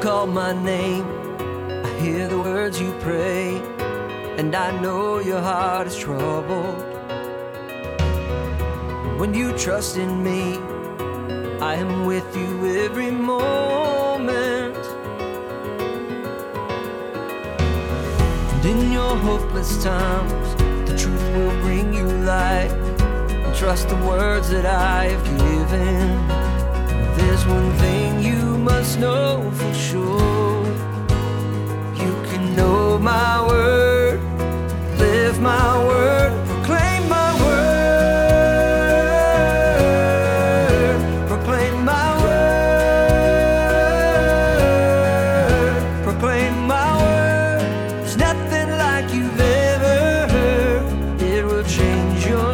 call my name, I hear the words you pray, and I know your heart is troubled. When you trust in me, I am with you every moment. And in your hopeless times, the truth will bring you light. And trust the words that I have given. There's one thing you must know for sure. You can know my word, live my word, proclaim my word, proclaim my word, proclaim my word. There's nothing like you've ever heard. It will change your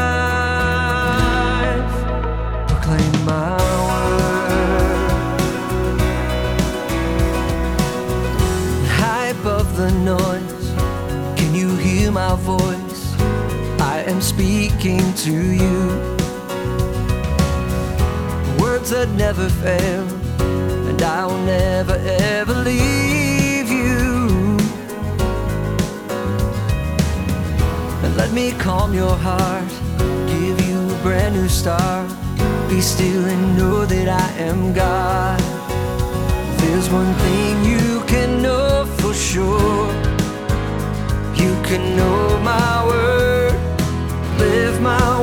life. Proclaim my of the noise, can you hear my voice? I am speaking to you. Words that never fail, and I will never ever leave you. And let me calm your heart, give you a brand new start. Be still and know that I am God. There's one thing you can know for sure. You can know my word, live my